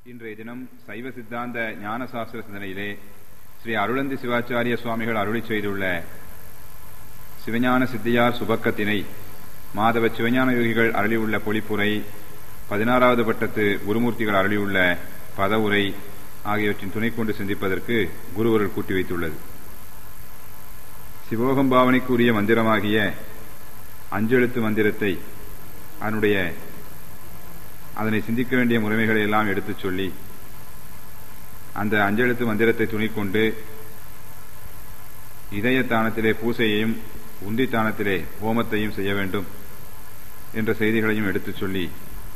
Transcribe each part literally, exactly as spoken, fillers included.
இன்றைய தினம் சைவ சித்தாந்த ஞானசாஸ்திர சிந்தனையிலே ஸ்ரீ அருளந்தி சிவாச்சாரிய சுவாமிகள் அருளிச் செய்துள்ள சிவஞான சித்தியார் சுபக்கத்தினை மாதவ சிவஞான யோகிகள் அருளியுள்ள பொழிப்புரை, பதினாறாவது பட்டத்து குருமூர்த்திகள் அருளியுள்ள பதவுரை ஆகியவற்றின் துணை கொண்டு சிந்திப்பதற்கு குருவருள் கூட்டி வைத்துள்ளது. சிவோகம் பாவனைக்கு உரிய மந்திரமாகிய அஞ்செழுத்து மந்திரத்தை அதனுடைய அதனை சிந்திக்க வேண்டிய முறைமைகளை எல்லாம் எடுத்துச் சொல்லி அந்த அஞ்செழுத்து மந்திரத்தை துணிக்கொண்டு இதயத்தானத்திலே பூசையையும் உந்தித்தானத்திலே ஹோமத்தையும் செய்ய வேண்டும் என்ற செய்திகளையும் எடுத்துச் சொல்லி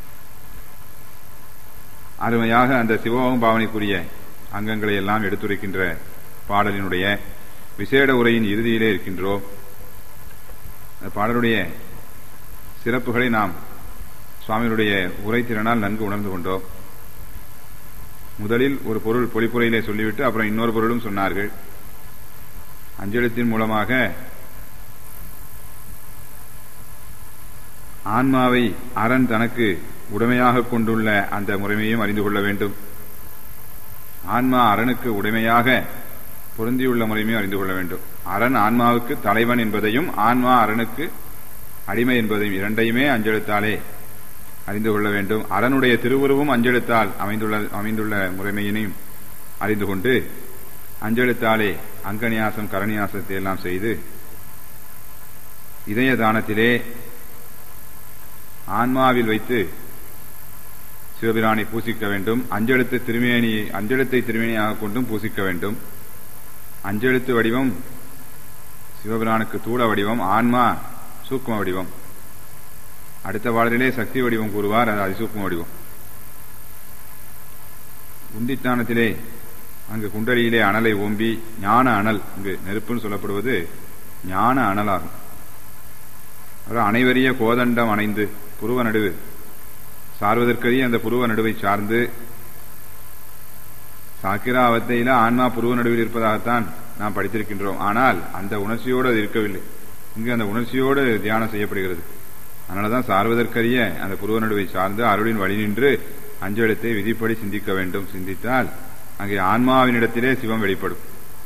அருமையாக அந்த சிவோகம் பாவனைக்குரிய அங்கங்களை எல்லாம் எடுத்துரைக்கின்ற பாடலினுடைய விசேட உரையின் இறுதியிலே இருக்கின்றோம். அந்த பாடலுடைய சிறப்புகளை நாம் சுவாமிகளுடைய உரைத்திறனால் நன்கு உணர்ந்து கொண்டோம். முதலில் ஒரு பொருள் பொழிப்புரையிலே சொல்லிவிட்டு அப்புறம் இன்னொரு பொருளும் சொன்னார்கள். அஞ்செழுத்தின் மூலமாக ஆன்மாவை அரண் தனக்கு உடைமையாக கொண்டுள்ள அந்த முறைமையும் அறிந்து கொள்ள வேண்டும். ஆன்மா அரணுக்கு உடைமையாக பொருந்தியுள்ள முறைமையும் அறிந்து கொள்ள வேண்டும். அரண் ஆன்மாவுக்கு தலைவன் என்பதையும் ஆன்மா அரணுக்கு அடிமை என்பதையும் இரண்டையுமே அஞ்செழுத்தாலே அறிந்து கொள்ள வேண்டும். அரணுடைய திருவுருவும் அஞ்செழுத்தால் அமைந்துள்ள அமைந்துள்ள முறைமையினையும் அறிந்து கொண்டு அஞ்செழுத்தாலே அங்கநியாசம் கரநியாசத்தை எல்லாம் செய்து இதய தானத்திலே ஆன்மாவில் வைத்து சிவபிரானை பூசிக்க வேண்டும். அஞ்செழுத்து திருமேனி அஞ்செழுத்தை திருமேனியாக கொண்டும் பூசிக்க வேண்டும். அஞ்செழுத்து வடிவம் சிவபிரானுக்கு தூள வடிவம், ஆன்மா சூக்ம வடிவம். அடுத்த பாடலிலே சக்தி வடிவம் கூறுவார், அது அதிசூக்ம வடிவம். உந்தித்தானத்திலே அங்கு குண்டலியிலே அனலை ஓம்பி ஞான அனல், இங்கு நெருப்புன்னு சொல்லப்படுவது ஞான அனலாகும். அனைவரிய கோதண்டம் அணைந்து புருவ நடுவு சார்வதற்கரிய அந்த புருவ நடுவை சார்ந்து சாக்கிரா அவத்தையில ஆன்மா புருவ நடுவில் இருப்பதாகத்தான் நாம் படித்திருக்கின்றோம். ஆனால் அந்த உணர்ச்சியோடு அது இருக்கவில்லை. இங்கு அந்த உணர்ச்சியோடு தியானம் செய்யப்படுகிறது. அதனாலதான் சார்வதற்கரிய அந்த புருவ நடுவை சார்ந்து அருளின் வழி நின்று அஞ்செழுத்தை விதிப்படி சிந்திக்க வேண்டும். சிந்தித்தால் அங்கே ஆன்மாவினிடத்திலே சிவம் வெளிப்படும்.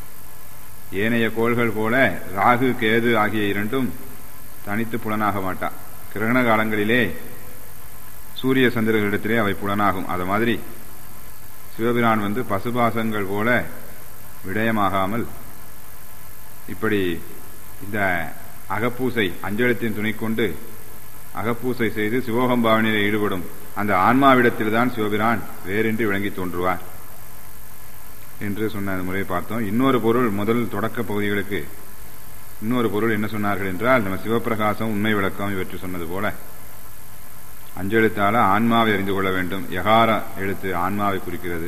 ஏனைய கோள்கள் போல ராகு கேது ஆகிய இரண்டும் தனித்து புலனாக மாட்டா. கிரகண காலங்களிலே சூரிய சந்திரர்களிடத்திலே அவை புலனாகும். அது மாதிரி சிவபிரான் வந்து பசுபாசங்கள் போல விடயமாகாமல் இப்படி இந்த அகப்பூசை அஞ்செழுத்தின் துணை கொண்டு அகப்பூசை செய்து சிவோகம் பாவனையில் ஈடுபடும் அந்த ஆன்மாவிடத்தில்தான் சிவபிரான் வேறின்றி விளங்கி தோன்றுவார் என்று சொன்ன முறையை பார்த்தோம். இன்னொரு பொருள் முதல் தொடக்க பகுதிகளுக்கு இன்னொரு பொருள் என்ன சொன்னார்கள் என்றால், நம்ம சிவப்பிரகாசம் உண்மை விளக்கம் இவற்று சொன்னது போல அஞ்செழுத்தால ஆன்மாவை அறிந்து கொள்ள வேண்டும். யகார எழுத்து ஆன்மாவை குறிக்கிறது.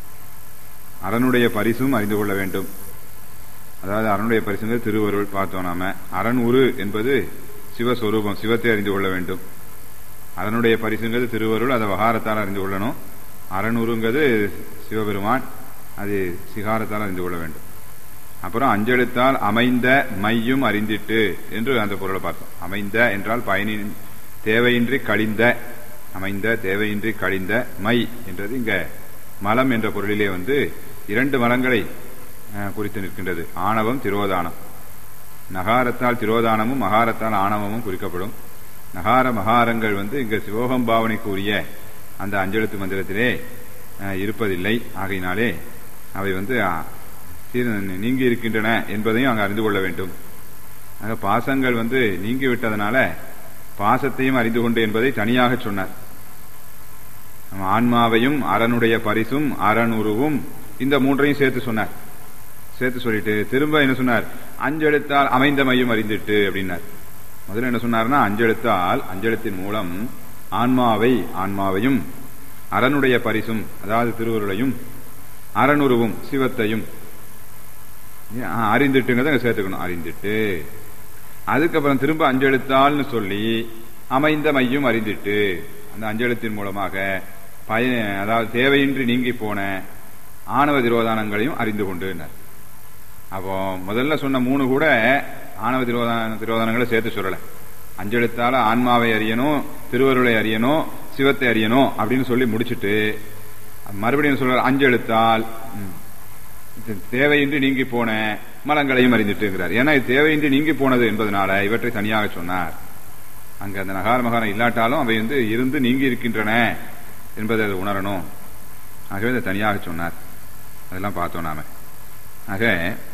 அரணுடைய பரிசும் அறிந்து கொள்ள வேண்டும். அதாவது அரணுடைய பரிசுங்கிறது திருவருள் பார்த்தோம். நாம அரண் உரு என்பது சிவஸ்வரூபம், சிவத்தை அறிந்து கொள்ள வேண்டும். அரணுடைய பரிசுங்கிறது திருவருள், அதை வகாரத்தால் அறிந்து கொள்ளணும். அரணுருங்கிறது சிவபெருமான், அது சிகாரத்தால் அறிந்து கொள்ள வேண்டும். அப்புறம் அஞ்செழுத்தால் அமைந்த மையும் அறிந்திட்டு என்று அந்த பொருளை பார்த்தோம். அமைந்த என்றால் பயனின் தேவையின்றி கழிந்த, அமைந்த தேவையின்றி கழிந்த மை என்றது இங்க மலம் என்ற பொருளிலே வந்து இரண்டு மலங்களை குறித்து நிற்கின்றது. ஆணவம், திரோதானம். நகாரத்தால் திரோதானமும் மகாரத்தால் ஆணவமும் குறிக்கப்படும். நகார மகாரங்கள் வந்து இங்க சிவோகம் பாவனைக்கு உரிய அந்த அஞ்செழுத்து மந்திரத்திலே இருப்பதில்லை. ஆகையினாலே அவை வந்து நீங்கி இருக்கின்றன என்பதையும் அங்கு அறிந்து கொள்ள வேண்டும். ஆக பாசங்கள் வந்து நீங்கிவிட்டதனால பாசத்தையும் அறிந்து கொண்டு என்பதை தனியாக சொன்னார். ஆன்மாவையும் அரணுடைய பரிசும் அரணுருவும் இந்த மூன்றையும் சேர்த்து சொன்னார். சேர்த்து சொல்லிட்டு திரும்ப என்ன சொன்னார், அஞ்செழுத்தால் அமைந்த மையும் அறிந்துட்டு அப்படின்னார். முதல்ல என்ன சொன்னார்னா, அஞ்செழுத்தால் அஞ்செழுத்தின் மூலம் ஆன்மாவை ஆன்மாவையும் அரணுடைய பரிசும் அதாவது திருவருளையும் அரணுருவும் சிவத்தையும் அறிந்துட்டுங்கிறத சேர்த்துக்கணும். அறிந்துட்டு அதுக்கப்புறம் திரும்ப அஞ்செழுத்தால்னு சொல்லி அமைந்த மையும் அறிந்துட்டு அந்த அஞ்செழுத்தின் மூலமாக பய அதாவது தேவையின்றி நீங்கி போன ஆணவ திரோதானங்களையும் அறிந்து கொண்டு. அப்போ முதல்ல சொன்ன மூணு கூட ஆணவ திரோதான திரோதானங்களை சேர்த்து சொல்லல. அஞ்செழுத்தால ஆன்மாவை அறியணும், திருவருளை அறியணும், சிவத்தை அறியணும் அப்படின்னு சொல்லி முடிச்சுட்டு மறுபடியும் சொல்றார் அஞ்செழுத்தால் தேவையின்றி நீங்கி போன மலங்களையும் அறிந்துட்டுங்கிறார். ஏன்னா இது தேவையின்றி நீங்கி போனது என்பதனால இவற்றை தனியாக சொன்னார். அங்க அந்த நகார மகாரம் இல்லாட்டாலும் அவை வந்து இருந்து நீங்கி இருக்கின்றன என்பதை அதை உணரணும். ஆகவே அதை தனியாக சொன்னார். அதெல்லாம் பார்த்தோம் நாம. ஆக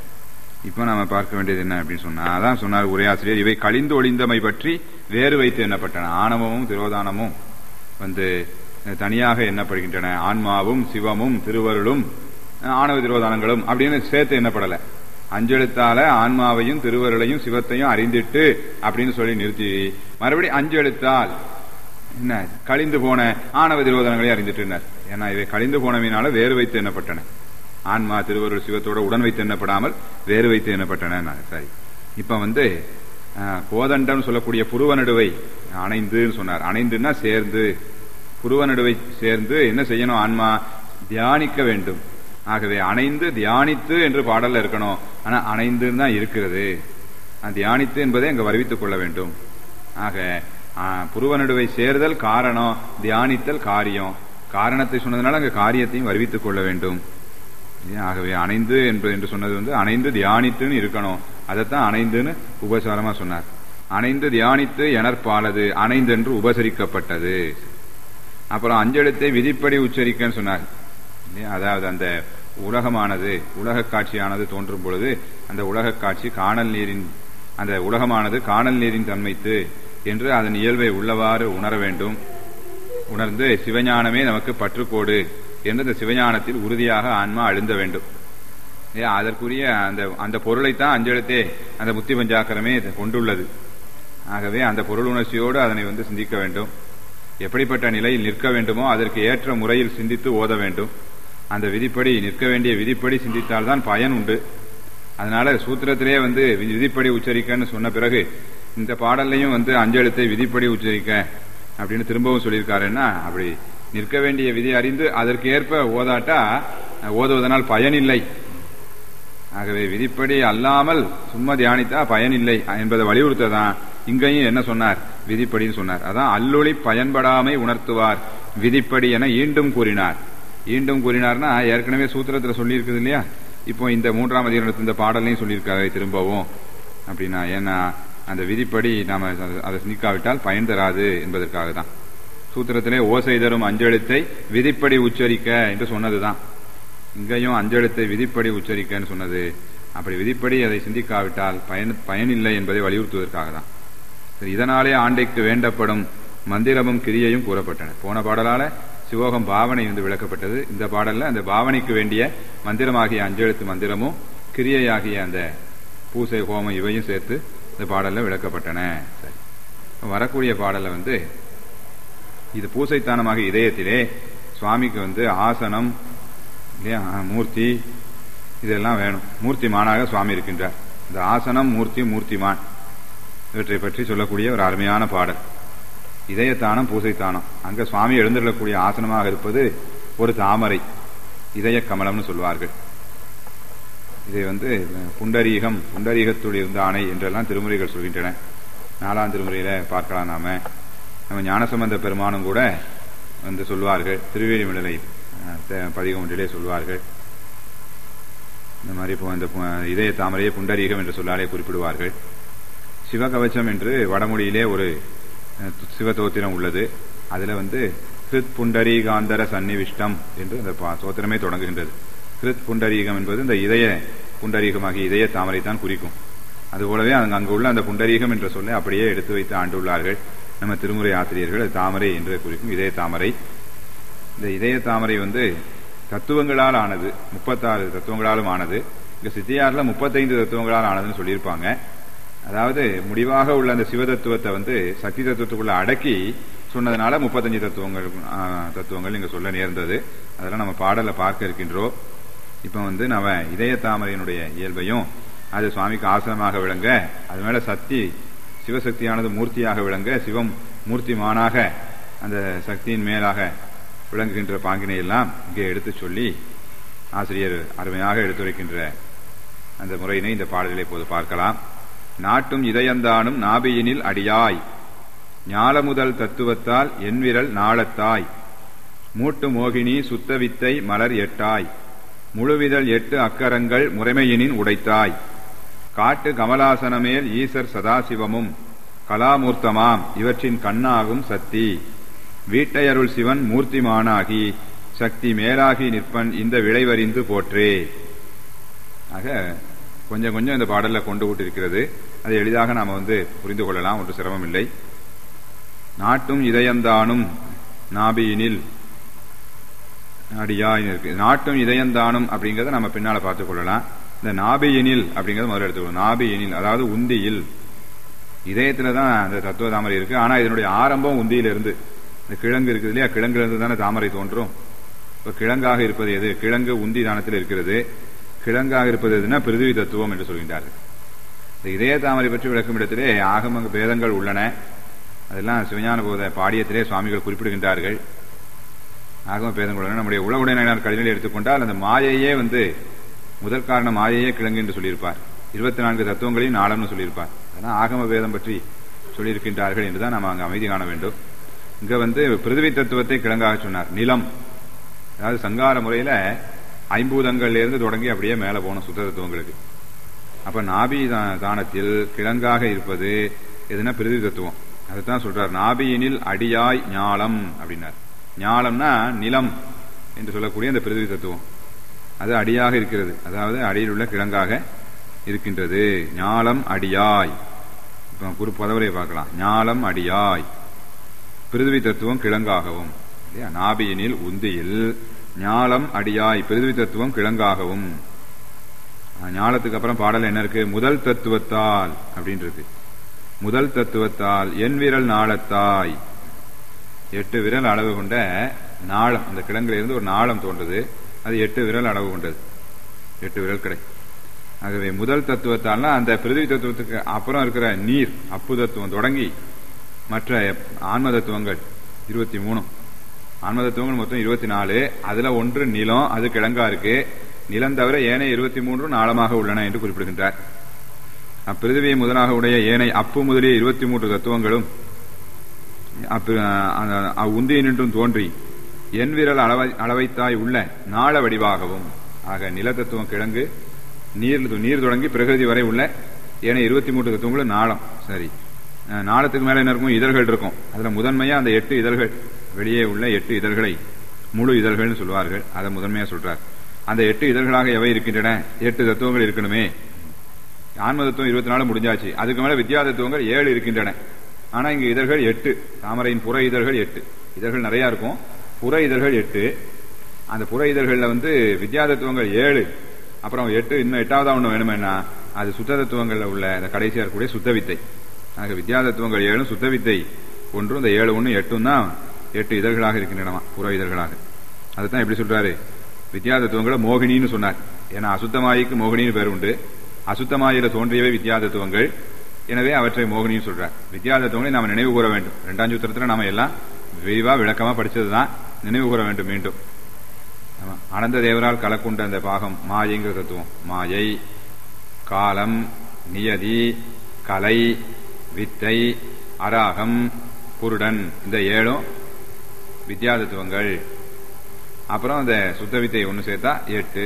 இப்ப நாம பார்க்க வேண்டியது என்ன அப்படின்னு சொன்னா, அதான் சொன்னார் உரையாசிரியர், இவை கழிந்து ஒளிந்தமை பற்றி வேறு வைத்து எண்ணப்பட்டன. ஆணவமும் திரோதானமும் வந்து தனியாக எண்ணப்படுகின்றன. ஆன்மாவும் சிவமும் திருவருளும் ஆணவ திரோதானங்களும் அப்படின்னு சேர்த்து எண்ணப்படல. அஞ்செழுத்தால ஆன்மாவையும் திருவருளையும் சிவத்தையும் அறிந்திட்டு அப்படின்னு சொல்லி நிறுத்தி மறுபடியும் அஞ்செழுத்தால் என்ன கழிந்து போன ஆணவ திரோதானங்களை அறிந்துட்டு. ஏன்னா இவை கழிந்து போனவினால வேறு வைத்து எண்ணப்பட்டன. ஆன்மா திருவருள் சிவத்தோட உடன் வைத்து எண்ணப்படாமல் வேறு வைத்து எண்ணப்பட்டன. சரி, இப்ப வந்து கோதண்டம் சொல்லக்கூடிய புருவ நடுவை அணைந்து சொன்னார். அணைந்துன்னா சேர்ந்து, புருவ நடுவை சேர்ந்து என்ன செய்யணும்? ஆன்மா தியானிக்க வேண்டும். ஆகவே அணைந்து தியானித்து என்று பாடல்ல இருக்கணும். ஆனா அணைந்துன்னு தான் இருக்கிறது. தியானித்து என்பதை அங்க வருவித்துக் கொள்ள வேண்டும். ஆக புருவ நடுவை சேர்தல் காரணம், தியானித்தல் காரியம். காரணத்தை சொன்னதுனால அங்க காரியத்தையும் வருவித்துக் கொள்ள வேண்டும். ஆகவே அணைந்து என்பது என்று சொன்னது வந்து அணைந்து தியானித்துன்னு இருக்கணும். அதைத்தான் அணைந்துன்னு உபசாரமா சொன்னார். அணைந்து தியானித்து எனற்பாலது அணைந்தென்று உபசரிக்கப்பட்டது. அப்புறம் அஞ்செழுத்தை விதிப்படி உச்சரிக்கன்னு சொன்னார். அதாவது அந்த உலகமானது உலக காட்சியானது தோன்றும் பொழுது அந்த உலக காட்சி காணல் நீரின் அந்த உலகமானது காணல் நீரின் தன்மைத்து என்று அதன் இயல்பை உள்ளவாறு உணர வேண்டும். உணர்ந்து சிவஞானமே நமக்கு பற்றுக்கோடு என்று அந்த சிவஞானத்தில் உறுதியாக ஆன்மா அழுந்த வேண்டும். அதற்குரிய அந்த அந்த பொருளைத்தான் அஞ்செழுத்தே அந்த முத்தி பஞ்சாக்கரமே கொண்டுள்ளது. ஆகவே அந்த பொருள் உணர்ச்சியோடு அதனை வந்து சிந்திக்க வேண்டும். எப்படிப்பட்ட நிலையில் நிற்க வேண்டுமோ அதற்கு ஏற்ற முறையில் சிந்தித்து ஓத வேண்டும். அந்த விதிப்படி நிற்க வேண்டிய விதிப்படி சிந்தித்தால்தான் பயன் உண்டு. அதனால சூத்திரத்திலே வந்து விதிப்படி உச்சரிக்கன்னு சொன்ன பிறகு இந்த பாடல்லையும் வந்து அஞ்செழுத்தை விதிப்படி உச்சரிக்க அப்படின்னு திரும்பவும் சொல்லியிருக்காருன்னா, அப்படி நிற்க வேண்டிய விதி அறிந்து அதற்கு ஏற்ப ஓதாட்டா ஓதுவதனால் பயனில்லை. ஆகவே விதிப்படி அல்லாமல் சும்மா தியானித்தா பயனில்லை என்பதை வலியுறுத்ததான் இங்கேயும் என்ன சொன்னார்? விதிப்படின்னு சொன்னார். அதான் அல்லொளி பயன்படாமை உணர்த்துவார் விதிப்படி என ஈண்டும் கூறினார். ஈண்டும் கூறினார்னா ஏற்கனவே சூத்திரத்துல சொல்லி இருக்குது இல்லையா, இப்போ இந்த மூன்றாம் அதிகாரத்தில் இந்த பாடலையும் சொல்லியிருக்காரு திரும்பவும். அப்படின்னா ஏன்னா அந்த விதிப்படி நாம அதை சிந்திக்காவிட்டால் பயன் தராது என்பதற்காக தான் சூத்திரத்திலே ஓசை தரும் அஞ்செழுத்தை விதிப்படி உச்சரிக்க என்று சொன்னதுதான். இங்கேயும் அஞ்செழுத்தை விதிப்படி உச்சரிக்கன்னு சொன்னது. அப்படி விதிப்படி அதை சிந்திக்காவிட்டால் பயன் பயனில்லை என்பதை வலியுறுத்துவதற்காக தான். சரி, இதனாலே ஆண்டைக்கு வேண்டப்படும் மந்திரமும் கிரியையும் கூறப்பட்டன. போன பாடலால சிவோகம் பாவனை வந்து விளக்கப்பட்டது. இந்த பாடல்ல அந்த பாவனைக்கு வேண்டிய மந்திரமாகிய அஞ்செழுத்து மந்திரமும் கிரியையாகிய அந்த பூசை ஹோமம் இவையும் சேர்த்து இந்த பாடல்ல விளக்கப்பட்டன. சரி, வரக்கூடிய பாடல்ல வந்து இது பூசைத்தானமாக இதயத்திலே சுவாமிக்கு வந்து ஆசனம் இல்லையா, மூர்த்தி இதெல்லாம் வேணும். மூர்த்திமானாக சுவாமி இருக்கின்றார். இந்த ஆசனம் மூர்த்தி மூர்த்திமான் இவற்றை பற்றி சொல்லக்கூடிய ஒரு அருமையான பாடல். இதயத்தானம் பூசைத்தானம். அங்க சுவாமி எழுந்துள்ளக்கூடிய ஆசனமாக இருப்பது ஒரு தாமரை, இதய கமலம்னு சொல்வார்கள். இதை வந்து புண்டரீகம் புண்டரீகத்துள் இருந்த ஆணை என்றெல்லாம் திருமுறைகள் சொல்கின்றன. நாலாம் திருமுறையில பார்க்கலாம். நாம நம்ம ஞானசம்பந்த பெருமானும் கூட வந்து சொல்வார்கள். திருவேலிமலை பதிகம் ஒன்றிலே சொல்வார்கள். இந்த மாதிரி இப்போ இந்த இதய தாமரையை புண்டரீகம் என்று சொல்லாலே குறிப்பிடுவார்கள். சிவகவச்சம் என்று வடமொழியிலே ஒரு சிவதோத்திரம் உள்ளது. அதுல வந்து கிருத் புண்டரீகாந்தர சன்னிவிஷ்டம் என்று அந்த சோத்திரமே தொடங்குகின்றது. கிருத் புண்டரீகம் என்பது இந்த இதய புண்டரீகமாகிய இதய தாமரை தான் குறிக்கும். அதுபோலவே அங்கு உள்ள அந்த புண்டரீகம் என்ற சொல்லை அப்படியே எடுத்து வைத்து ஆண்டுள்ளார்கள் நம்ம திருமுறை ஆசிரியர்கள். அது தாமரை என்று குறிக்கும், இதய தாமரை. இந்த இதய தாமரை வந்து தத்துவங்களால் ஆனது, முப்பத்தாறு தத்துவங்களாலும் ஆனது. இங்க சித்தியார்ல முப்பத்தைந்து தத்துவங்களால் ஆனதுன்னு சொல்லியிருப்பாங்க. அதாவது முடிவாக உள்ள அந்த சிவ தத்துவத்தை வந்து சக்தி தத்துவத்துக்குள்ள அடக்கி சொன்னதுனால முப்பத்தஞ்சு தத்துவங்கள் தத்துவங்கள் இங்க சொல்ல நேர்ந்தது. அதெல்லாம் நம்ம பாடல பார்க்க இருக்கின்றோம். இப்ப வந்து நம்ம இதய தாமரையினுடைய இயல்பையும் அது சுவாமிக்கு ஆசனமாக விளங்க, அது மேல சக்தி சிவசக்தியானது மூர்த்தியாக விளங்க, சிவம் மூர்த்திமானாக அந்த சக்தியின் மேலாக விளங்குகின்ற பாங்கினை எல்லாம் இங்கே எடுத்து சொல்லி ஆசிரியர் அருமையாக எடுத்துரைக்கின்ற அந்த முறையினை இந்த பாடலிலே இப்போது பார்க்கலாம். நாட்டும் இதயந்தானும் நாபியினில் அடியாய் ஞால முதல் தத்துவத்தால் என்விரல் நாளத்தாய் மூட்டு மோகினி சுத்த வித்தை மலர் எட்டாய் முழுவிதழ் எட்டு அக்கரங்கள் முறைமையினின் உடைத்தாய் காட்டு கமலாசனமேல் ஈசர் சதாசிவமும் கலாமூர்த்தமாம் இவற்றின் கண்ணாகும் சக்தி வீட்டையருள் சிவன் மூர்த்திமானாகி சக்தி மேலாகி நிற்பன் இந்த விளைவறிந்து போற்றே. ஆக கொஞ்சம் கொஞ்சம் இந்த பாடல்ல கொண்டு விட்டிருக்கிறது. அதை எளிதாக நாம வந்து புரிந்து கொள்ளலாம், ஒன்று சிரமம் இல்லை. நாட்டும் இதயந்தானும் நாபியினில் அடியா இருக்கு. நாட்டும் இதயந்தானும் அப்படிங்கறத நம்ம பின்னால பார்த்துக் கொள்ளலாம். இந்த நாபியினில் அப்படிங்கறத முதல்ல எடுத்துக்கணும். நாபியினில் அதாவது உந்தியில், இதயத்துலதான் அந்த தத்துவ தாமரை இருக்கு. ஆனா இதனுடைய ஆரம்பம் உந்தியில இருந்து, இந்த கிழங்கு இருக்குது இல்லையா, கிழங்குல இருந்து தானே தாமரை தோன்றும். இப்ப கிழங்காக இருப்பது எது? கிழங்கு உந்தி தானத்தில் இருக்கிறது. கிழங்காக இருப்பது எதுனா பிருதிவி தத்துவம் என்று சொல்கின்றார்கள். இந்த இதய தாமரை பற்றி விளக்கும் இடத்திலே ஆகம பேதங்கள் உள்ளன. அதெல்லாம் சிவஞான போத பாடியத்திலே சுவாமிகள் குறிப்பிடுகின்றார்கள். ஆகம பேதங்கள் உள்ளன. நம்முடைய உலகுடையினர் கல்வியை எடுத்துக்கொண்டால் அந்த மாயையே வந்து முதல் காரணம் மாயையே கிழங்கு என்று சொல்லியிருப்பார். இருபத்தி நான்கு தத்துவங்களையும் நாளம்னு சொல்லியிருப்பார். அதனால் ஆகம பேதம் பற்றி சொல்லியிருக்கின்றார்கள் என்றுதான் நாம் அங்கு அமைதி காண வேண்டும். இங்க வந்து பிருதிவி தத்துவத்தை கிழங்காக சொன்னார். நிலம், அதாவது சங்கார முறையில ஐம்பூதங்கள்ல இருந்து தொடங்கி அப்படியே மேல போன சுத்த தத்துவங்களுக்கு. அப்ப நாபி தானத்தில் கிழங்காக இருப்பது எதுனா பிருதிவி தத்துவம். அதுதான் சொல்றார். நாபியினில் அடியாய் ஞாலம் அப்படின்னார். ஞாலம்னா நிலம் என்று சொல்லக்கூடிய அந்த பிருதிவி தத்துவம், அது அடியாக இருக்கிறது. அதாவது அடியில் உள்ள கிழங்காக இருக்கின்றது. ஞாலம் அடியாய். இப்ப குரு பதவரை பார்க்கலாம். ஞாலம் அடியாய் பிருதிவி தத்துவம் கிழங்காகவும், நாபியினில் உந்தியில் ஞாலம் அடியாய் பிருதிவி தத்துவம் கிழங்காகவும். ஞாலத்துக்கு அப்புறம் பாடல் என்ன இருக்கு? முதல் தத்துவத்தால் அப்படின்றது. முதல் தத்துவத்தால் என் விரல் நாளத்தாய், எட்டு விரல் அளவு கொண்ட நாளம், அந்த கிழங்குல இருந்து ஒரு நாளம் தோன்றது. அது எட்டு விரல் அளவு கொண்டது, எட்டு விரல் கிடை. ஆகவே முதல் தத்துவத்தால்னா அந்த பிருதிவி தத்துவத்துக்கு அப்புறம் இருக்கிற நீர் அப்பு தத்துவம் தொடங்கி மற்ற ஆன்ம தத்துவங்கள் இருபத்தி மூணு ஆன்ம தத்துவங்கள் மொத்தம் இருபத்தி நாலு. அதுல ஒன்று நிலம், அது கிழங்கா இருக்கு. நிலம் தவிர ஏனைய இருபத்தி மூன்றும் நாளமாக உள்ளன என்று குறிப்பிடுகின்றார். அப்பிருதிவியை முதலாக உடைய ஏனைய அப்பு முதலிய இருபத்தி மூன்று தத்துவங்களும் உந்தியினின்றும் தோன்றி என் விரல் அளவை அளவைத்தாய் உள்ள நாள வடிவாகவும். ஆக நில தத்துவம் கிழங்கு, நீர் நீர் தொடங்கி பிரகிருதி வரை உள்ள ஏனைய இருபத்தி மூன்று தத்துவங்களும் நாளம். சரி, நாளத்துக்கு மேல என்ன இருக்கும்? இதழ்கள் இருக்கும். அதுல முதன்மையா அந்த எட்டு இதழ்கள், வெளியே உள்ள எட்டு இதழ்களை முழு இதழ்கள் சொல்வார்கள். அதை முதன்மையா சொல்றார். அந்த எட்டு இதழ்களாக எவை இருக்கின்றன? எட்டு தத்துவங்கள் இருக்கணுமே. ஆன்ம தத்துவம் இருபத்தி நாலு முடிஞ்சாச்சு. அதுக்கு மேல வித்யா தத்துவங்கள் ஏழு இருக்கின்றன. ஆனா இங்க இதழ்கள் எட்டு. தாமரையின் புற இதழ்கள் எட்டு. இதழ்கள் நிறைய இருக்கும், புற இதழ்கள் எட்டு. அந்த புற இதழ்கள்ல வந்து வித்யா தத்துவங்கள் ஏழு, அப்புறம் எட்டு. இன்னும் எட்டாவதா ஒண்ணு வேணுமேனா அது சுத்த தத்துவங்கள்ல உள்ள அந்த கடைசியா இருக்கக்கூடிய சுத்த வித்தை. ஆக வித்யா தத்துவங்கள் ஏழும் சுத்த வித்தை ஒன்றும், இந்த ஏழு ஒண்ணு எட்டும் தான் எட்டு இதழ்களாக இருக்கின்றன, புற இதழ்களாக. அதுதான் எப்படி சொல்றாரு? வித்யா தத்துவங்களை மோகினின்னு சொன்னார். ஏன்னா அசுத்தமாயிக்கு மோகினின்னு பேர் உண்டு. அசுத்தமாயில தோன்றியவை வித்யா தத்துவங்கள். எனவே அவற்றை மோகினின்னு சொல்றார். வித்யா தத்துவங்களை நாம நினைவு கூற வேண்டும். இரண்டாம் சூத்திரத்துல நாம எல்லாம் விரிவா விளக்கமா படிச்சதுதான், நினைவு கூற வேண்டும் மீண்டும். அனந்த தேவரால் கலக்குண்ட அந்த பாகம் மாயைங்கிற தத்துவம். மாயை, காலம், நியதி, கலை, வித்தை, அராகம், புருடன், இந்த ஏழும் வித்யா தத்துவங்கள். அப்புறம் அந்த சுத்த வித்தை ஒண்ணு சேர்த்தா எட்டு.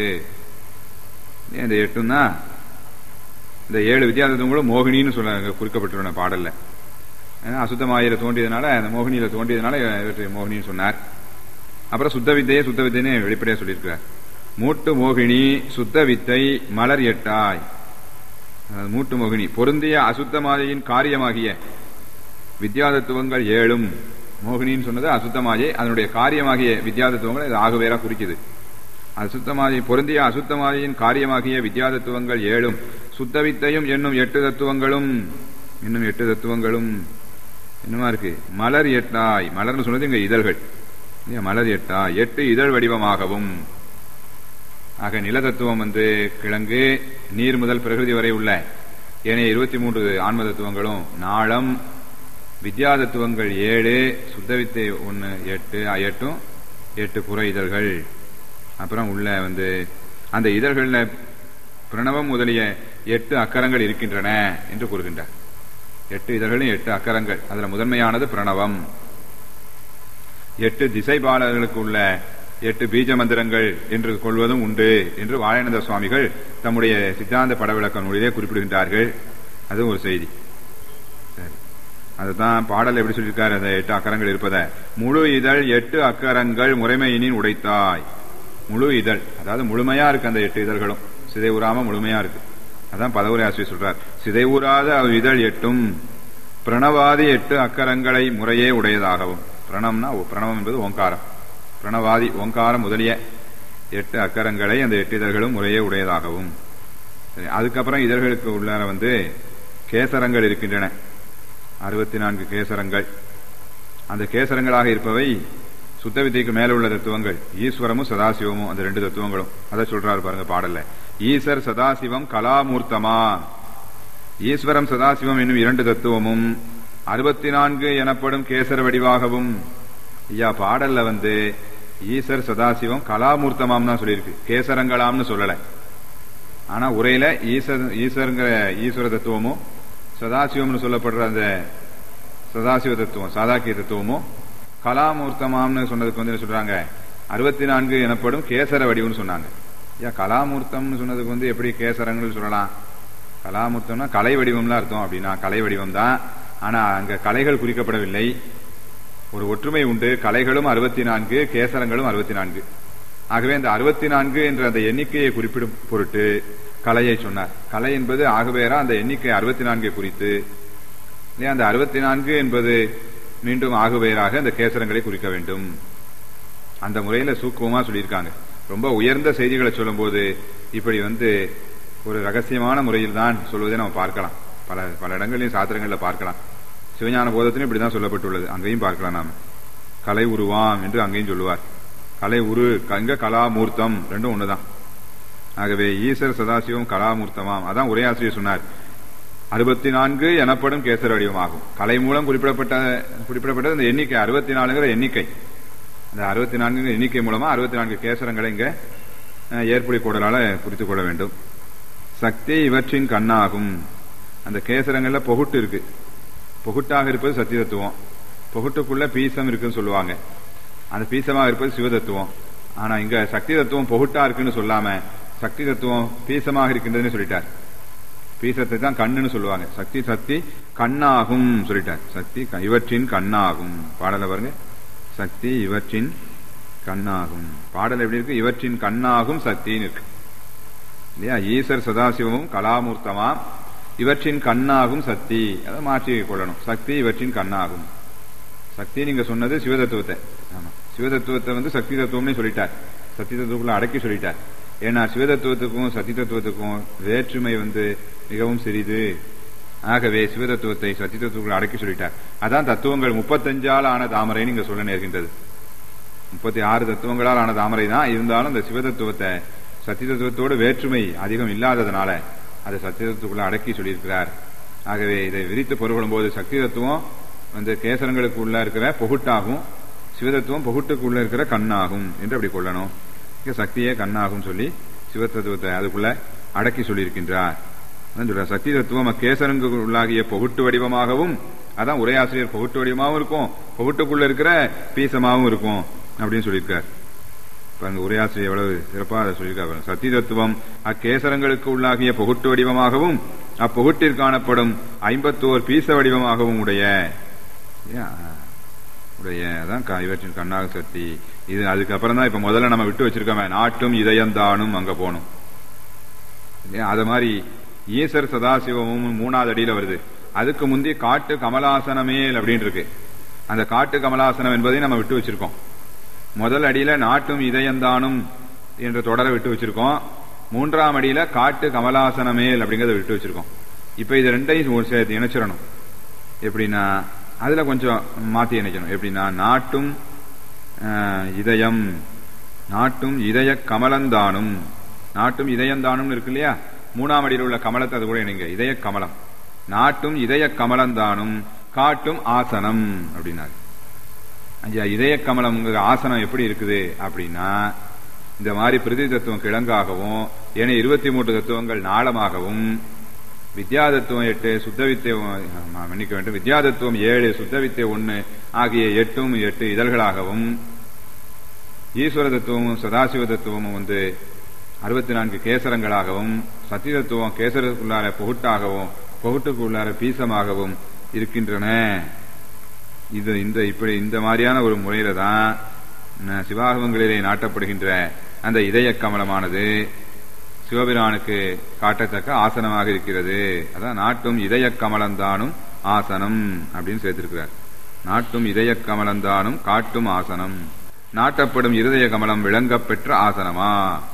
இந்த எட்டுன்னா இந்த ஏழு வித்யா தத்துவங்களும் மோகினின்னு சொல்ல குறிக்கப்பட்டுள்ள பாடல்ல. அசுத்தமாயில தோன்றியதுனால, அந்த மோகினியில தோன்றியதுனால இவற்றை மோகினின்னு சொன்னார். அப்புறம் சுத்த வித்தையே சுத்த வித்தைன்னு வெளிப்படையா சொல்லியிருக்கிறார். மூட்டு மோகினி சுத்த வித்தை மலர் எட்டாய். மூட்டு மோகினி பொருந்திய அசுத்தமாயின் காரியமாகிய வித்யா தத்துவங்கள் ஏழும். மோகினின்னு சொன்னது அசுத்தமாயை, அதனுடைய காரியமாகிய வித்யா தத்துவங்கள் இது ஆகுவேரா குறிக்குது. அசுத்தமாயை பொருந்திய அசுத்தமாயின் காரியமாகிய வித்யா தத்துவங்கள் ஏழும் சுத்த வித்தையும் என்னும் எட்டு தத்துவங்களும். இன்னும் எட்டு தத்துவங்களும் என்னமா இருக்கு? மலர் எட்டாய். மலர்னு சொன்னது இங்க இதழ்கள். மலர் எட்டாய் எட்டு இதழ் வடிவமாகவும். ஆக நில தத்துவம் வந்து கிழங்கு, நீர் முதல் பிரகிருதி வரை உள்ள ஏனைய இருபத்தி மூன்று ஆன்ம தத்துவங்களும் நாளம், வித்யா தத்துவங்கள் ஏழு, சுத்த வித்தை ஒன்னு எட்டு, எட்டும் எட்டு புற இதழ்கள். அப்புறம் உள்ள வந்து அந்த இதழ்கள்ல பிரணவம் முதலிய எட்டு அக்கரங்கள் இருக்கின்றன என்று கூறுகின்றார். எட்டு இதழ்களும் எட்டு அக்கரங்கள். அதுல முதன்மையானது பிரணவம். எட்டு திசைபாலர்களுக்கு உள்ள எட்டு பீஜ மந்திரங்கள் என்று கொள்வதும் உண்டு என்று வாழைநந்த சுவாமிகள் தம்முடைய சித்தாந்த படவிளக்க நூலிலே குறிப்பிடுகின்றார்கள். அதுவும் ஒரு செய்தி. சரி, அதுதான் பாடல் எப்படி சொல்லியிருக்காரு, அந்த எட்டு அக்கரங்கள் இருப்பத. முழு இதழ் எட்டு அக்கரங்கள் முறைமையினின் உடைத்தாய். முழு இதழ், அதாவது முழுமையா இருக்கு அந்த எட்டு இதழ்களும், சிதைவுறாம முழுமையா இருக்கு. அதான் பதவுரை ஆசிரியர் சொல்றார், சிதைவுறாத இதழ் எட்டும் பிரணவாதி எட்டு அக்கரங்களை முறையே உடையதாகவும். பிரணம்னா பிரணவம் என்பது ஓங்காரம், பிரணவாதி ஓங்காரம் முதலிய எட்டு அக்கரங்களை அந்த எட்டு இதழ்களும் முறையே உடையதாகவும். அதுக்கப்புறம் இதழ்களுக்கு உள்ளார வந்து கேசரங்கள் இருக்கின்றன, அறுபத்தி நான்கு கேசரங்கள். அந்த கேசரங்களாக இருப்பவை சுத்த வித்தைக்கு மேல உள்ள தத்துவங்கள், ஈஸ்வரமும் சதாசிவமும், அந்த ரெண்டு தத்துவங்களும். அதை சொல்றாரு பாருங்க பாடல்ல. ஈஸ்வர் சதாசிவம் கலாமூர்த்தமா. ஈஸ்வரம் சதாசிவம் என்னும் இரண்டு தத்துவமும் அறுபத்தி நான்கு எனப்படும் கேசர வடிவாகவும். ஐயா பாடல்ல வந்து ஈஸ்வர் சதாசிவம் கலாமூர்த்தமாம் சொல்லியிருக்கு, கேசரங்களாம்னு சொல்லல. ஆனா உரையில ஈஸ்வர் ஈஸ்வரங்கிற ஈஸ்வர தத்துவமும் சதாசிவம்னு சொல்லப்படுற அந்த சதாசிவ தத்துவம் சாதாக்கிய தத்துவமும் கலாமூர்த்தமாம்னு சொன்னதுக்கு வந்து என்ன சொல்றாங்க, அறுபத்தி நான்கு எனப்படும் கேசர வடிவம்னு சொன்னாங்க. ஏன் கலாமூர்த்தம்னு சொன்னதுக்கு வந்து எப்படி கேசரங்கள் சொல்லலாம்? கலாமூர்த்தம்னா கலை வடிவம்லாம் அர்த்தம். அப்படின்னா கலை வடிவம் தான், ஆனா அங்க கலைகள் குறிக்கப்படவில்லை. ஒரு ஒற்றுமை உண்டு, கலைகளும் அறுபத்தி நான்கு கேசரங்களும் அறுபத்தி நான்கு. ஆகவே அந்த அறுபத்தி நான்கு என்ற அந்த எண்ணிக்கையை குறிப்பிடும் பொருட்டு கலையை சொன்னார். கலை என்பது ஆகவேரா அந்த எண்ணிக்கை அறுபத்தி நான்கை குறித்து, அந்த அறுபத்தி நான்கு என்பது மீண்டும் ஆகுவேராக அந்த கேசரங்களை குறிக்க வேண்டும். அந்த முறையில சூக்குவமா சொல்லியிருக்காங்க. ரொம்ப உயர்ந்த செய்திகளை சொல்லும் போது இப்படி வந்து ஒரு ரகசியமான முறையில் தான் சொல்வதை நம்ம பார்க்கலாம். பல பல இடங்களையும் சாத்திரங்கள்ல பார்க்கலாம். சிவஞான போதத்திலும் இப்படிதான் சொல்லப்பட்டுள்ளது, அங்கேயும் பார்க்கலாம். நாம கலை உருவாம் என்று அங்கேயும் சொல்லுவார். கலை உரு அங்க கலாமூர்த்தம் ரெண்டும் ஒண்ணுதான். ஆகவே ஈஸ்வர் சதாசிவம் கலாமூர்த்தமாம். அதான் உரையாசிரியர் சொன்னார், அறுபத்தி நான்கு எனப்படும் கேசர வடிவமாகும். கலை மூலம் குறிப்பிடப்பட்ட குறிப்பிடப்பட்ட அந்த எண்ணிக்கை அறுபத்தி நாலுங்கிற எண்ணிக்கை, அந்த அறுபத்தி நான்கு எண்ணிக்கை மூலமா அறுபத்தி நான்கு கேசரங்களை இங்க ஏற்புடை கூடலால குறித்துக் கொள்ள வேண்டும். சக்தி இவற்றின் கண்ணாகும். அந்த கேசரங்கள்ல பொகுட்டு இருக்கு, பொகுட்டாக இருப்பது சக்தி தத்துவம், பொகுட்டுக்குள்ள பீசம் இருக்குன்னு சொல்லுவாங்க. அந்த பீசமாக இருப்பது சிவ தத்துவம். ஆனா இங்க சக்தி தத்துவம் பொகுட்டா இருக்குன்னு சொல்லாம சக்தி தத்துவம் பீசமாக இருக்கின்றதுன்னு சொல்லிட்டார். பீசத்தை தான் கண்ணுன்னு சொல்லுவாங்க. சக்தி சக்தி கண்ணாகும் சொல்லிட்டார். சக்தி இவற்றின் கண்ணாகும். பாடல பாருங்க, சக்தி இவற்றின் கண்ணாகும். பாடல் எப்படி இருக்கு? இவற்றின் கண்ணாகும் சக்தின்னு இருக்கு இல்லையா? ஈஸ்வர் சதாசிவமும் கலாமூர்த்தமா, இவற்றின் கண்ணாகும் சக்தி. அதை மாற்றி கொள்ளணும். சக்தி இவற்றின் கண்ணாகும். சக்தி நீங்க சொன்னது சிவதத்துவத்தை. ஆமா, சிவதத்துவத்தை வந்து சக்தி தத்துவம்னு சொல்லிட்டார், சக்தி தத்துவக்குள்ள அடக்கி சொல்லிட்டார். ஏன்னா சிவதத்துவத்துக்கும் சக்தி தத்துவத்துக்கும் வேற்றுமை வந்து மிகவும் சிறிது. ஆகவே சிவதத்துவத்தை சக்தி தத்துவக்குள்ள அடக்கி சொல்லிட்டார். அதான் தத்துவங்கள் முப்பத்தஞ்சால் ஆன தாமரை நீங்க சொல்ல நேர்கின்றது. முப்பத்தி ஆறு தத்துவங்களால் ஆன தாமரை தான். இருந்தாலும் இந்த சிவதத்துவத்தை சக்தி தத்துவத்தோடு வேற்றுமை அதிகம் இல்லாததுனால அதை சக்தி தத்துவக்குள்ள அடக்கி சொல்லியிருக்கிறார். ஆகவே இதை விரித்து பொருள்கொள்ளும் போது சக்தி தத்துவம் வந்து கேசரங்களுக்கு உள்ள இருக்கிற பொகுட்டாகும், சிவதத்துவம் பொகுட்டுக்கு உள்ள இருக்கிற கண்ணாகும் என்று அப்படி கொள்ளணும். சக்தியே கண்ணாகும் சொல்லி சிவதத்துவத்தை அதுக்குள்ள அடக்கி சொல்லியிருக்கின்றார். சொல்ற சக்தி தத்துவம் கேசரங்கு உள்ளாகிய பொகுட்டு வடிவமாகவும், அதான் உரையாசிரியர் பொகுட்டு வடிவமாகவும் இருக்கும், பொகுட்டுக்குள்ள இருக்கிற பீசமாகவும் இருக்கும் அப்படின்னு சொல்லியிருக்கார். பாருங்க உரையாசிரியர் எவ்வளவு சிறப்பா அதை சொல்லியிருக்காரு. சக்தி தத்துவம் அக்கேசரங்களுக்கு உள்ளாகிய பொகுட்டு வடிவமாகவும் அப்பொகுட்டில் காணப்படும் ஐம்பத்தோர் பீச வடிவமாகவும் உடைய உடைய அதான் இவற்றின் கண்ணாக சக்தி. இது அதுக்கப்புறம் தான் இப்ப முதல்ல நம்ம விட்டு வச்சிருக்கோமே, நாட்டும் இதயந்தானும் அங்க போகணும். அது மாதிரி ஈஸ்வர் சதாசிவமும் மூணாவது அடியில வருது. அதுக்கு முந்தி காட்டு கமலாசனமேல் அப்படின்னு இருக்கு. அந்த காட்டு கமலாசனம் என்பதை நம்ம விட்டு வச்சிருக்கோம். முதல் அடியில நாட்டும் இதயந்தானும் என்ற தொடரை விட்டு வச்சிருக்கோம். மூன்றாம் அடியில காட்டு கமலாசனமேல் அப்படிங்கறத விட்டு வச்சிருக்கோம். இப்ப இது ரெண்டையும் சேர்த்து இணைச்சிடணும். எப்படின்னா அதுல கொஞ்சம் மாத்தி இணைக்கணும். எப்படின்னா நாட்டும் இதயம், நாட்டும் இதய கமலந்தானும், நாட்டும் இதயந்தானும் இருக்கு இல்லையா? மூணாம் அடியில் உள்ள கமலத்தை அது கூட இணைங்க, இதய கமலம். நாட்டும் இதய கமலந்தானும் காட்டும் ஆசனம் அப்படின்னாரு. ஐயா இதய கமலம் ஆசனம் எப்படி இருக்குது அப்படின்னா, இந்த மாதிரி பிரதி தத்துவம் கிழங்காகவும் ஏன்னா இருபத்தி மூன்று தத்துவங்கள் நாளமாகவும், வித்யா தத்துவம் எட்டு சுத்த வித்தை மன்னிக்க வேண்டும், வித்யா தத்துவம் ஏழு சுத்த வித்தை ஒன்னு ஆகிய எட்டும் எட்டு இதழ்களாகவும், ஈஸ்வர தத்துவமும் சதாசிவ தத்துவமும் வந்து அறுபத்தி நான்கு கேசரங்களாகவும், சத்திய தத்துவம் கேசரத்துக்குள்ளார பொகுட்டாகவும் பொகுட்டுக்குள்ளார பீசமாகவும் இருக்கின்றன. இது இந்த இப்படி இந்த மாதிரியான ஒரு முறையில தான் சிவாகமங்களிலே நாட்டப்படுகின்ற அந்த இதய கமலமானது சிவபிரானுக்கு காட்டத்தக்க ஆசனமாக இருக்கிறது. அதான் நாட்டும் இதய கமலந்தானும் ஆசனம் அப்படின்னு சேர்த்திருக்கிறார். நாட்டும் இதய கமலந்தானும் காட்டும் ஆசனம், நாட்டப்படும் இருதய கமலம் விளங்க பெற்ற ஆசனமா.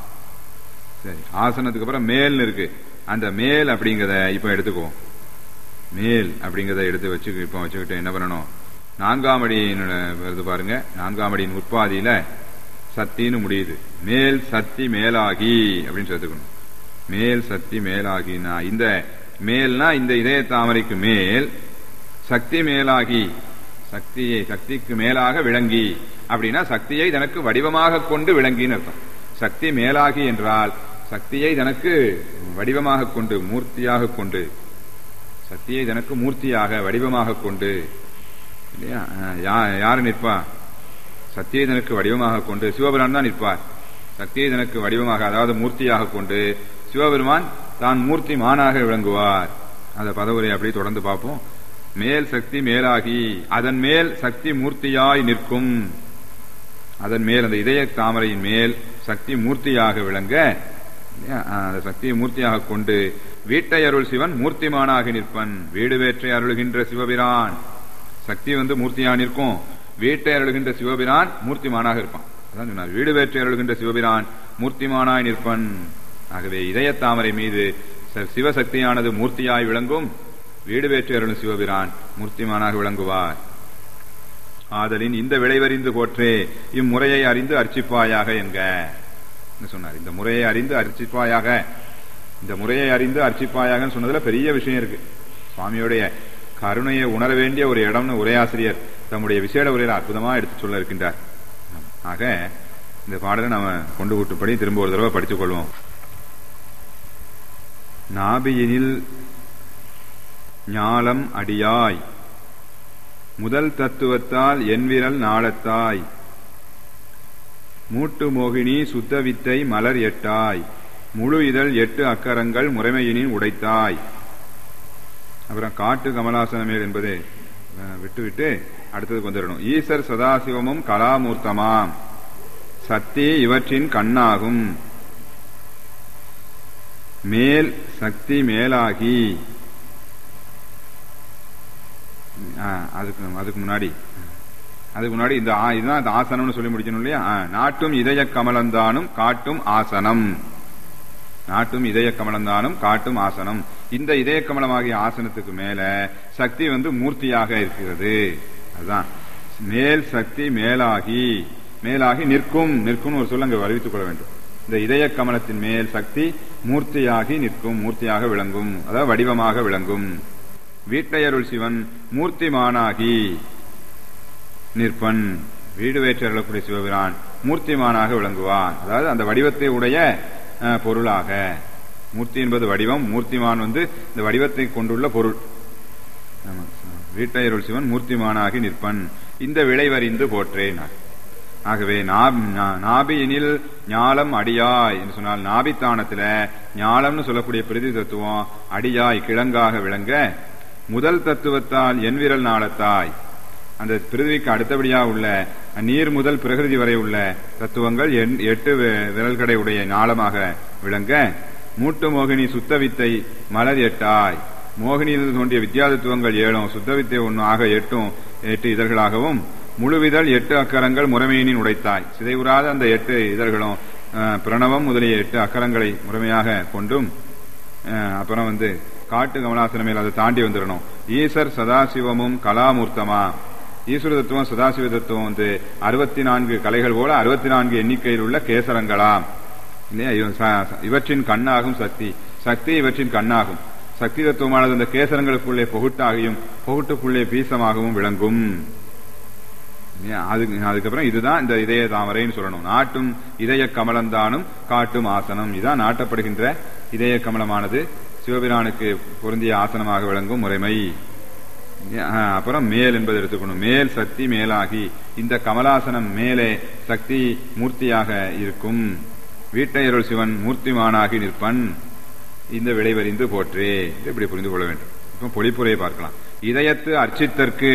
சரி, ஆசனத்துக்கு அப்புறம் மேல் இருக்கு. அந்த மேல் அப்படிங்கிறத இப்ப எடுத்துக்குவோம். மேல் அப்படிங்கிறத எடுத்து வச்சு இப்ப வச்சுக்கிட்டு என்ன பண்ணணும், நான்காம் அடியின் வருது பாருங்க, நான்காம் அடியின் உட்பாதியில சத்தின்னு முடியுது. மேல் சக்தி மேலாகி அப்படின்னு சேர்த்துக்கணும். மேல் சக்தி மேலாகினா இந்த மேல்னா இந்த இதய தாமரைக்கு மேல், சக்தி மேலாகி சக்தியை சக்திக்கு மேலாக விளங்கி அப்படின்னா சக்தியை தனக்கு வடிவமாக கொண்டு விளங்கின்னு அர்த்தம். சக்தி மேலாகி என்றால் சக்தியை தனக்கு வடிவமாக கொண்டு மூர்த்தியாக கொண்டு, சக்தியை தனக்கு மூர்த்தியாக வடிவமாக கொண்டு இல்லையா, யாரு நிற்பா? சக்தியை தனக்கு வடிவமாக கொண்டு சிவபெருமான் தான் நிற்பார். சக்தியை தனக்கு வடிவமாக அதாவது மூர்த்தியாக கொண்டு சிவபெருமான் தான் மூர்த்தி மானாக விளங்குவார். அந்த பதவுரை அப்படி தொடர்ந்து பார்ப்போம். மேல் சக்தி மேலாகி அதன் மேல் சக்தி மூர்த்தியாய் நிற்கும். அதன் மேல் அந்த இதய தாமரையின் மேல் சக்தி மூர்த்தியாக விளங்க, அந்த சக்தியை மூர்த்தியாக கொண்டு வீட்டை அருள் சிவன் மூர்த்திமானாக நிற்பன். வீடு வேற்றை அருள்கின்ற சிவபிரான் சக்தி வந்து மூர்த்தியா நிற்கும். வீட்டை அருள்கின்ற சிவபிரான் மூர்த்திமானாக இருப்பான். அதான் சொன்னார், வீடு வேற்றை அருள்கின்ற சிவபிரான் மூர்த்திமானாய் நிற்பன். ஆகவே இதய தாமரை மீது சிவசக்தியானது மூர்த்தியாய் விளங்கும். வீடு வேற்றை அருளும் சிவபிரான் மூர்த்திமானாக விளங்குவார். ஆதலின் இந்த விளைவறிந்து போற்றே இம்முறையை அறிந்து அர்ச்சிப்பாயாக என்க சொன்னார். இந்த முறையை அறிந்து அர்ச்சிப்பாயாக, இந்த முறையை அறிந்து அர்ச்சிப்பாயாக சொன்னதுல பெரிய விஷயம் இருக்கு. சுவாமியுடைய கருணையை உணர வேண்டிய ஒரு இடம்னு உரையாசிரியர் தம்முடைய விசேட உரையில அற்புதமா எடுத்து சொல்ல இருக்கின்றார். ஆக இந்த பாடலை நாம கொண்டு கூட்டுப்படி திரும்ப ஒரு தடவை படித்துக் கொள்வோம். நாபியினில் ஞாலம் அடியாய் முதல் தத்துவத்தால் என்விரல் நாளத்தாய் மூட்டு மோகினி சுத்த வித்தை மலர் எட்டாய் முழு இதழ் எட்டு அக்கரங்கள் முறைமையினின் உடைத்தாய். அப்புறம் காட்டு கமலாசனமேல் என்பதை விட்டுவிட்டு அடுத்ததுக்கு வந்துடணும். ஈசர் சதாசிவமும் கலாமூர்த்தமாம் சக்தி இவற்றின் கண்ணாகும். மேல் சக்தி மேலாகி அதுக்கு அதுக்கு முன்னாடி அதுக்கு முன்னாடி இந்த இதுதான் இந்த ஆசனம்னு சொல்லி முடிக்கணும் இல்லையா. நாட்டும் இதய கமலந்தானும் காட்டும் ஆசனம், நாட்டும் இதய கமலந்தானும் காட்டும் ஆசனம். இந்த இதய கமலமாகிய ஆசனத்துக்கு மேல சக்தி வந்து மூர்த்தியாக இருக்கிறது. அதுதான் மேல் சக்தி மேலாகி, மேலாகி நிற்கும். நிற்கும் ஒரு சொல்ல அங்கு அறிவித்துக் கொள்ள வேண்டும். இந்த இதய கமலத்தின் மேல் சக்தி மூர்த்தியாகி நிற்கும், மூர்த்தியாக விளங்கும், அதாவது வடிவமாக விளங்கும். வீட்டையருள் சிவன் மூர்த்திமானாகி நிற்பன். வீடு வேற்றருளக்கூடிய சிவபிரான் மூர்த்திமானாக விளங்குவான். அதாவது அந்த வடிவத்தை உடைய பொருளாக. மூர்த்தி என்பது வடிவம், மூர்த்திமான் வந்து இந்த வடிவத்தை கொண்டுள்ள பொருள். வீட்டையருள் சிவன் மூர்த்திமானாகி நிற்பன். இந்த விளைவறிந்து போற்றேன். ஆகவே நாபியினில் ஞாலம் அடியாய் என்று சொன்னால் நாபித்தானத்துல ஞாலம்னு சொல்லக்கூடிய பிரதி தத்துவம் அடியாய் கிழங்காக விளங்க முதல் தத்துவத்தால் என்விரல் நாளத்தாய் அந்த பிரிதிவிக்கு அடுத்தபடியா உள்ள நீர் முதல் பிரகிருதி வரை உள்ள தத்துவங்கள் எட்டு விரல்கடை உடைய நாளமாக விளங்க மூட்டு மோகினி சுத்தவித்தை மலர் எட்டாய் மோகினியில் தோன்றிய வித்யாதத்துவங்கள் ஏழும் சுத்தவித்தை ஒன்னு ஆக எட்டும் எட்டு இதழ்களாகவும் முழுவிதழ் எட்டு அக்கரங்கள் முறைமையினின் உடைத்தாய். சிதைவுறாத அந்த எட்டு இதழ்களும் பிரணவம் முதலிய எட்டு அக்கரங்களை முறைமையாக கொண்டும் அப்புறம் வந்து காட்டு கமலாசன மேல் அதை தாண்டி வந்துடணும். ஈசர் சதாசிவமும் கலாமூர்த்தமா. ஈஸ்வர தத்துவம் சதாசிவ தத்துவம் வந்து அறுபத்தி நான்கு கலைகள் போல அறுபத்தி நான்கு எண்ணிக்கையில் உள்ள கேசரங்களாம் இல்லையா. இவற்றின் கண்ணாகும் சக்தி, சக்தி இவற்றின் கண்ணாகும். சக்தி தத்துவமானது அந்த கேசரங்களுக்குள்ளே பொகுட்டாகியும் பொகுட்டுக்குள்ளே பீசமாகவும் விளங்கும். அதுக்கப்புறம் இதுதான் இந்த இதய தாமரைன்னு சொல்லணும். நாட்டும் இதய கமலந்தானும் காட்டும் ஆசனம். இதுதான் நாட்டப்படுகின்ற இதய கமலமானது சிவபிரானுக்கு பொருந்திய ஆசனமாக விளங்கும் முறைமை. அப்புறம் மேல் என்பதை எடுத்துக்கணும். மேல் சக்தி மேலாகி இந்த கமலாசனம் மேலே சக்தி மூர்த்தியாக இருக்கும். வீட்டையருள் சிவன் மூர்த்திமானாகி நிற்பன் இந்த விளைவறிந்து போற்றே. இப்படி புரிந்து கொள்ள வேண்டும். இப்ப பொழிப்புரையை பார்க்கலாம். இதயத்து அர்ச்சித்தற்கு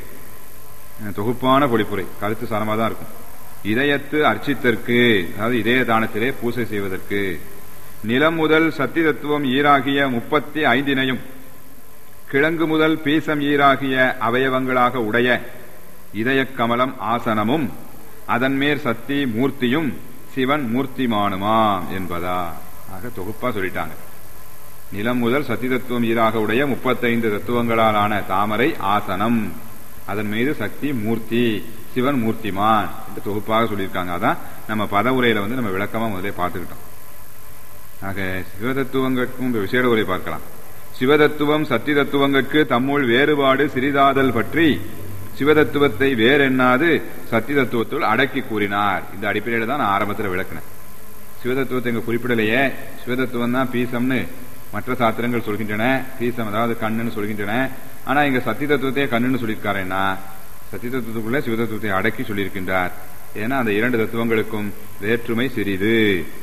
தொகுப்பான பொழிப்புரை, கருத்து சாரமாக தான் இருக்கும். இதயத்து அர்ச்சித்தற்கு, அதாவது இதய தானத்திலே பூசை செய்வதற்கு, நிலம் முதல் சக்தி தத்துவம் ஈராகிய முப்பத்தி ஐந்தினையும் கிழங்கு முதல் பீசம் ஈராகிய அவயவங்களாக உடைய இதய கமலம் ஆசனமும் அதன் மேற் சக்தி மூர்த்தியும் சிவன் மூர்த்திமானுமாம் என்பதா. ஆக தொகுப்பா சொல்லிட்டாங்க. நிலம் முதல் சக்தி தத்துவம் ஈராக உடைய முப்பத்தைந்து தத்துவங்களாலான தாமரை ஆசனம், அதன் மீது சக்தி மூர்த்தி, சிவன் மூர்த்திமான் என்று தொகுப்பாக சொல்லியிருக்காங்க. அதான் நம்ம பதவுரையில வந்து நம்ம விளக்கமா முதலே பார்த்துக்கிட்டோம். ஆக சிவதத்துவங்களுக்கும் விசேட உரை பார்க்கலாம். சிவதத்துவம் சக்தி தத்துவங்களுக்கு தம்முள் வேறுபாடு சிறிதாதல் பற்றி சிவதத்துவத்தை வேறெண்ணாது சக்தி தத்துவத்துள் அடக்கி கூறினார். இந்த அடிப்படையில தான் நான் ஆரம்பத்தில் விளக்கினேன். சிவதத்துவத்தை இங்க குறிப்பிடலையே. சிவதத்துவம் தான் பீசம்னு மற்ற சாத்திரங்கள் சொல்கின்றன. பீசம் அதாவது கண்ணுன்னு சொல்கின்றன. ஆனா இங்க சக்தி தத்துவத்தையே கண்ணுன்னு சொல்லியிருக்காருன்னா சக்தி தத்துவத்துக்குள்ள சிவதத்துவத்தை அடக்கி சொல்லியிருக்கின்றார். ஏன்னா அந்த இரண்டு தத்துவங்களுக்கும் வேற்றுமை சிறிது.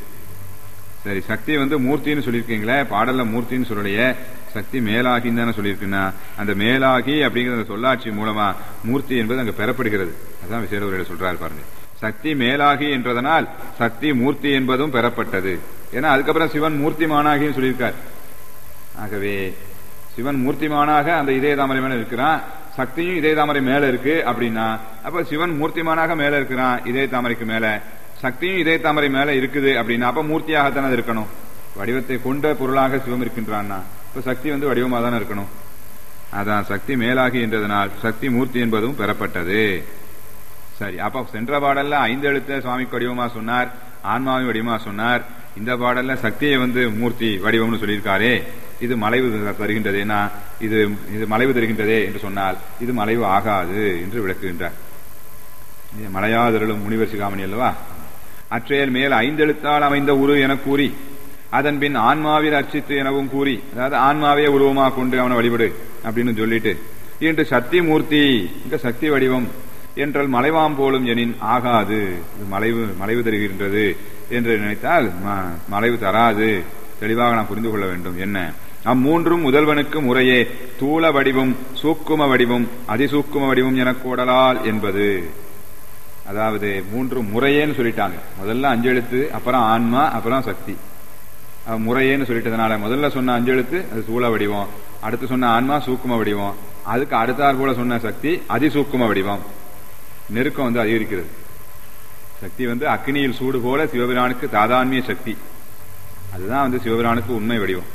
சரி, சக்தி வந்து மூர்த்தின்னு சொல்லியிருக்கீங்களே, பாடல்ல மூர்த்தின்னு சொல்லலையே, சக்தி மேலாகின்னு தானே சொல்லியிருக்குன்னா அந்த மேலாகி அப்படிங்கிற சொல்லாட்சி மூலமா மூர்த்தி என்பது அங்க பெறப்படுகிறது. அதான் விசேட உரையில சொல்றாரு பாருங்க. சக்தி மேலாகி என்றதனால் சக்தி மூர்த்தி என்பதும் பெறப்பட்டது. ஏன்னா அதுக்கப்புறம் சிவன் மூர்த்திமானாகின்னு சொல்லியிருக்கார். ஆகவே சிவன் மூர்த்திமானாக அந்த இதய தாமரை மேல இருக்கிறான், சக்தியும் இதய தாமரை மேல இருக்கு அப்படின்னா அப்ப சிவன் மூர்த்திமானாக மேல இருக்கிறான் இதய தாமரைக்கு மேல, சக்தியும் இதய தாமரை மேல இருக்குது அப்படின்னா அப்ப மூர்த்தியாகத்தானே இருக்கணும். வடிவத்தை கொண்ட பொருளாக சிவம் இருக்கின்றான்னா இப்ப சக்தி வந்து வடிவமாக தானே இருக்கணும். அதான் சக்தி மேலாகி என்றதனால் சக்தி மூர்த்தி என்பதும் பெறப்பட்டது. சரி, அப்ப சென்ற பாடல்ல ஐந்து எழுத்த சுவாமிக்கு வடிவமா சொன்னார், ஆன்மாவின் வடிவமா சொன்னார். இந்த பாடல்ல சக்தியை வந்து மூர்த்தி வடிவம்னு சொல்லியிருக்காரே, இது மலைவு தருகின்றதேனா இது இது மலைவு தருகின்றதே என்று சொன்னால் இது மலைவு ஆகாது என்று விளக்குகின்றார். மலையாதருளும் முனிவர் சிகாமணி அல்லவா. அற்றையல் மேல் ஐந்தெழுத்தால் அமைந்த உரு என கூறி அதன் பின் ஆன்மாவில் அர்ச்சித்து எனவும் கூறி, அதாவது ஆன்மாவே உருவமாக கொண்டு அவனை வழிபடு அப்படின்னு சொல்லிட்டு இன்று சக்தி மூர்த்தி இங்க சக்தி வடிவம் என்றால் மலைவாம் போலும் எனின் ஆகாது, இது மலைவு மலைவு தருகின்றது என்று நினைத்தால் மலைவு தராது. தெளிவாக நாம் புரிந்து கொள்ள வேண்டும். என்ன அம்மூன்றும் முதல்வனுக்கு முறையே தூள வடிவும் சூக்கும வடிவும் அதிசூக்கும வடிவும் என கூடலால் என்பது. அதாவது மூன்று முறையேன்னு சொல்லிட்டாங்க. முதல்ல அஞ்சு எழுத்து, அப்புறம் ஆன்மா, அப்புறம் சக்தி. முறையேன்னு சொல்லிட்டதுனால முதல்ல சொன்ன அஞ்சு எழுத்து அது சூழ வடிவம், அடுத்து சொன்ன ஆன்மா சூக்கும வடிவம், அதுக்கு அடுத்தாற் போல சொன்ன சக்தி அதிசூக்கும வடிவம். நெருக்கம் வந்து அதிகரிக்கிறது. சக்தி வந்து அக்னியில் சூடு போல சிவபிரானுக்கு தாதான்மிய சக்தி, அதுதான் வந்து சிவபிரானுக்கு உண்மை வடிவம்.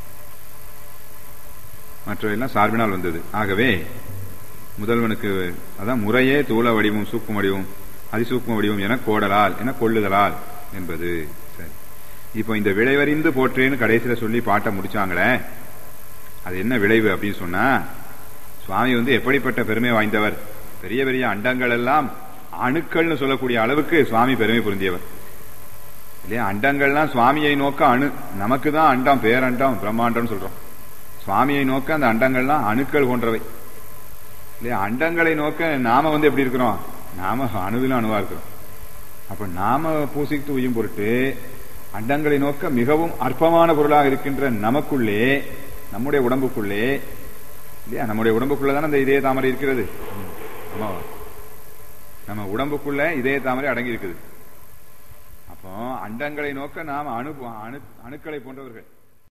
மற்றவையெல்லாம் சார்பினால் வந்தது. ஆகவே முதல்வனுக்கு அதான் முறையே தூள வடிவம் சூக்கும வடிவம் அதிசூக்கும வடிவம் என கோடலால் என கொள்ளுதலால் என்பது. சரி, இப்போ இந்த விளைவறிந்து போற்றேன்னு கடைசியில சொல்லி பாட்டை முடிச்சாங்களே, அது என்ன விளைவு அப்படின்னு சொன்னா, சுவாமி வந்து எப்படிப்பட்ட பெருமை வாய்ந்தவர். பெரிய பெரிய அண்டங்கள் எல்லாம் அணுக்கள்னு சொல்லக்கூடிய அளவுக்கு சுவாமி பெருமை புரிந்தியவர் இல்லையா. அண்டங்கள்லாம் சுவாமியை நோக்க அணு, நமக்கு தான் அண்டம் பேரண்டம் பிரம்மாண்டம் சொல்றோம். சுவாமியை நோக்க அந்த அண்டங்கள்லாம் அணுக்கள் போன்றவை இல்லையா. அண்டங்களை நோக்க நாம வந்து எப்படி இருக்கிறோம், நாம அணுவிலும் அணுவா இருக்கிறோம். அப்ப நாம பூசித்து உயும் பொருட்டு அண்டங்களை நோக்க மிகவும் அற்பமான பொருளாக இருக்கின்ற நமக்குள்ளே, நம்முடைய உடம்புக்குள்ளே இல்லையா, நம்முடைய உடம்புக்குள்ளதான அந்த இதய தாமரை இருக்கிறது. நம்ம உடம்புக்குள்ள இதய தாமரை அடங்கி இருக்குது. அப்போ அண்டங்களை நோக்க நாம் அணு அணுக்களை போன்றவர்கள்.